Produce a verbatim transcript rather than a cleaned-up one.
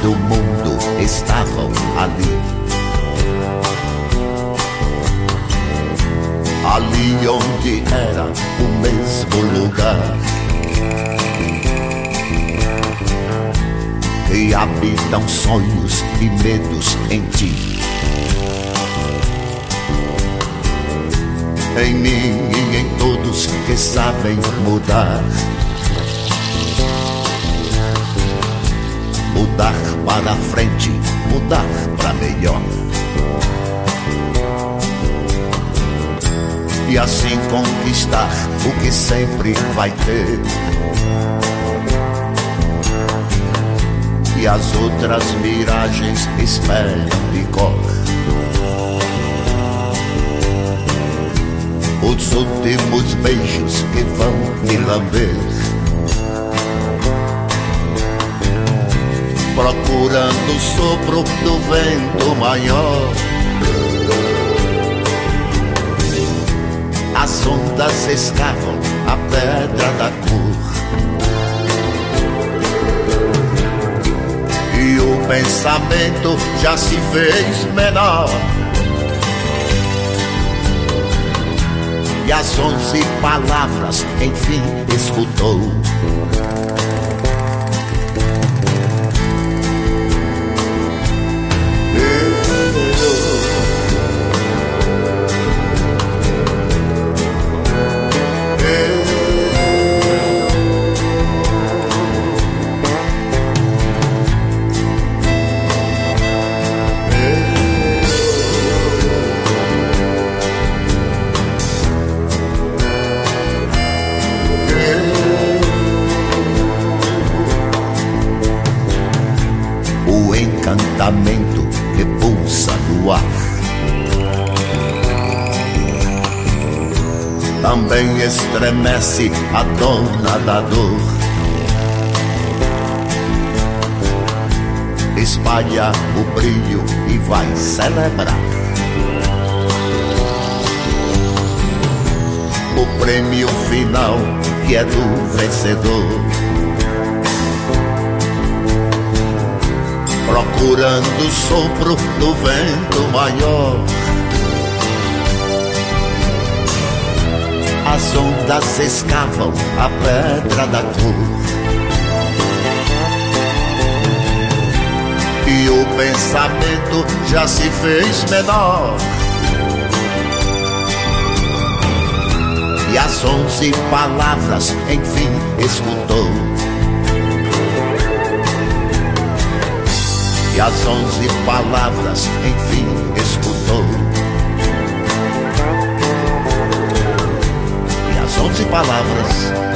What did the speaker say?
do mundo estavam ali. Ali onde era o mesmo lugar que habitam sonhos e medos em ti, em mim e em todos que sabem mudar. Mudar para frente, mudar para melhor. E assim conquistar o que sempre vai ter. E as outras miragens esperam vigor. Os últimos beijos que vão me lamber, procurando o sopro do vento maior. As ondas escavam a pedra da cor, e o pensamento já se fez menor. E as onze palavras enfim escutou. Encantamento que pulsa no ar também estremece a dona da dor. Espalha o brilho e vai celebrar o prêmio final que é do vencedor. Procurando o sopro do vento maior, as ondas escavam a pedra da cor, e o pensamento já se fez menor. E as onze palavras enfim escutou. E as onze palavras enfim escutou. E as onze palavras